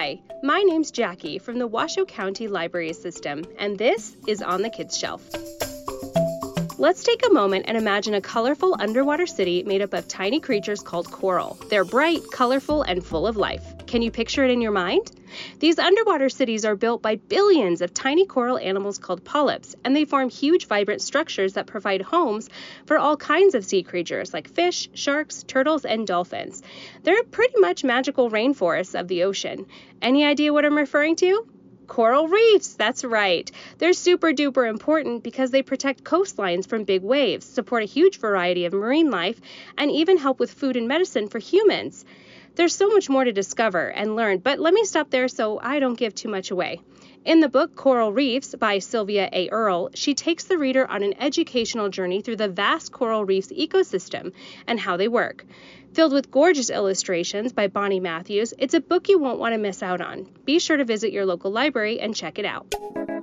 Hi, my name's Jackie from the Washoe County Library System, and this is On the Kids Shelf. Let's take a moment and imagine a colorful underwater city made up of tiny creatures called coral. They're bright, colorful, and full of life. Can you picture it in your mind? These underwater cities are built by billions of tiny coral animals called polyps, and they form huge, vibrant structures that provide homes for all kinds of sea creatures like fish, sharks, turtles, and dolphins. They're pretty much magical rainforests of the ocean. Any idea what I'm referring to? Coral reefs, that's right. They're super duper important because they protect coastlines from big waves, support a huge variety of marine life, and even help with food and medicine for humans. There's so much more to discover and learn, but let me stop there so I don't give too much away. In the book Coral Reefs by Sylvia A. Earle, she takes the reader on an educational journey through the vast coral reefs ecosystem and how they work. Filled with gorgeous illustrations by Bonnie Matthews, it's a book you won't want to miss out on. Be sure to visit your local library and check it out.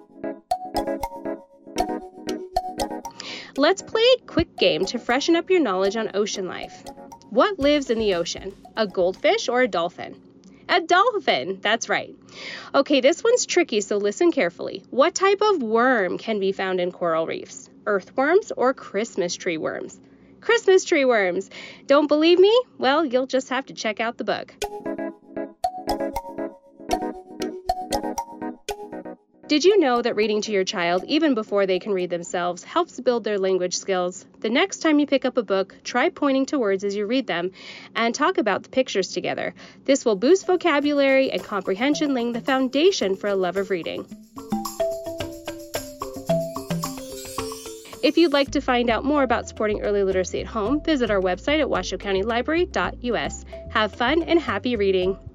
Let's play a quick game to freshen up your knowledge on ocean life. What lives in the ocean? A goldfish or a dolphin? A dolphin, that's right. Okay, this one's tricky, so listen carefully. What type of worm can be found in coral reefs? Earthworms or Christmas tree worms? Christmas tree worms. Don't believe me? Well, you'll just have to check out the book. Did you know that reading to your child, even before they can read themselves, helps build their language skills? The next time you pick up a book, try pointing to words as you read them and talk about the pictures together. This will boost vocabulary and comprehension, laying the foundation for a love of reading. If you'd like to find out more about supporting early literacy at home, visit our website at washoecountylibrary.us. Have fun and happy reading.